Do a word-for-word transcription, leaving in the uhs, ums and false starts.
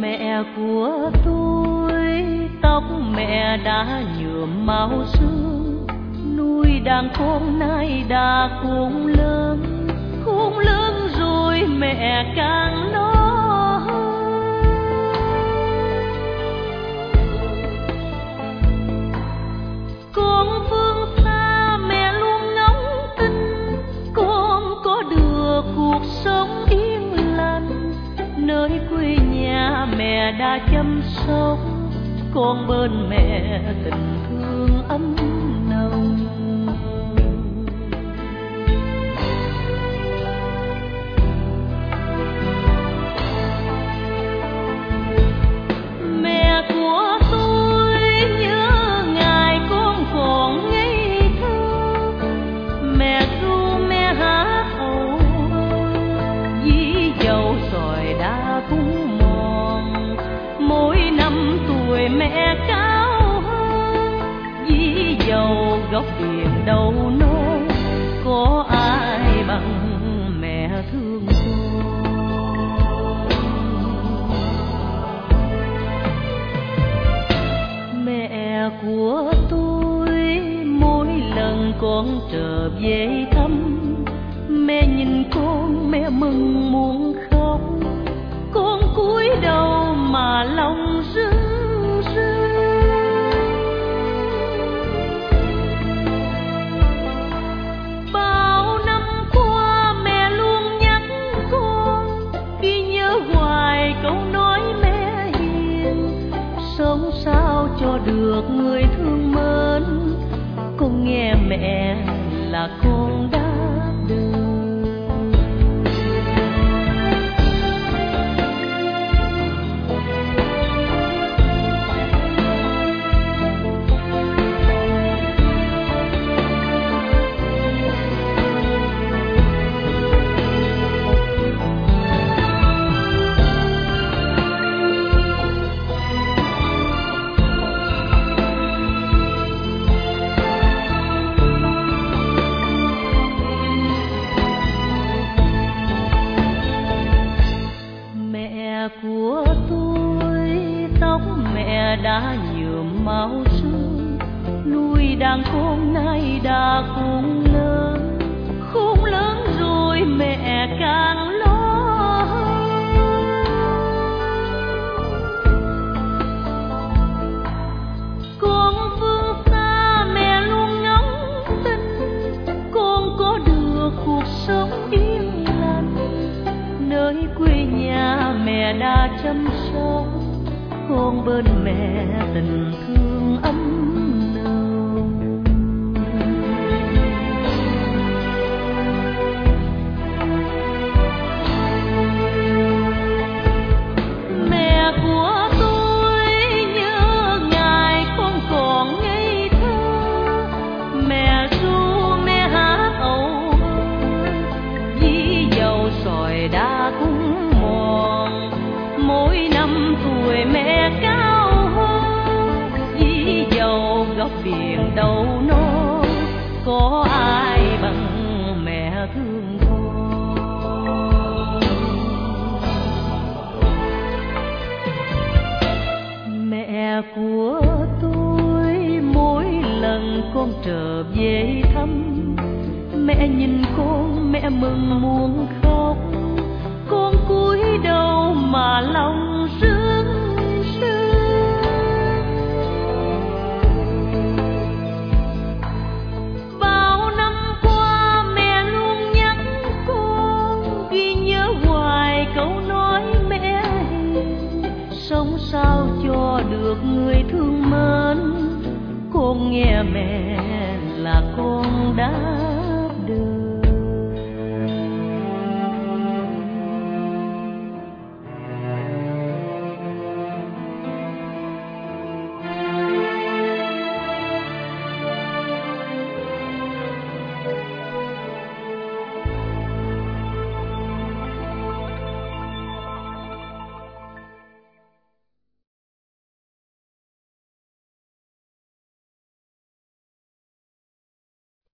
Mẹ của tôi tóc mẹ đã nhuộm màu sương, nuôi đàn con nay đã khôn lớn, khôn lớn rồi mẹ càng lo hơn. Con phương xa mẹ luôn ngóng tin, con có được cuộc sống yên lành, nơi quê nhà mẹ đã chăm sóc, con bên mẹ tình thương ấm nồng. Mẹ của tôi nhớ ngày con còn ngây thơ, mẹ ru mẹ hát âu dí dầu sỏi đá cũng mòn, mỗi năm tuổi mẹ cao hơn, dí dầu góc biển đâu non, có ai bằng mẹ thương con. Mẹ của tôi mỗi lần con trở về thăm, mẹ nhìn con mẹ mừng muốn khóc, con cúi đầu mà lòng rưng rưng. Bao năm qua mẹ luôn nhắc con, ghi nhớ hoài câu nói mẹ hiền, sống sao cho được người thương mến, con nghe mẹ là con đã được. Của tôi tóc mẹ đã nhuộm màu sương, nuôi đàn con nay đã khôn lớn, khôn lớn rồi mẹ càng lo hơn. Con phương xa mẹ luôn ngóng tin, con có được cuộc sống yên lành, nơi quê nhà mẹ đã chăm sóc, con bên mẹ tình thương ấm nồng. Mẹ của tôi nhớ ngày con còn ngây thơ, mẹ ru mẹ hát âu dí dầu sỏi đá cũng mòn, mỗi năm tuổi mẹ cao hơn, dí dầu góc biển đâu non, có ai bằng mẹ thương con. Mẹ của tôi mỗi lần con trở về thăm, mẹ nhìn con mẹ mừng muốn khóc, con cúi đầu mà lòng rưng rưng. Bao năm qua mẹ luôn nhắc con, ghi nhớ hoài câu nói mẹ hiền, sống sao cho được người thương mến, con nghe mẹ là con đã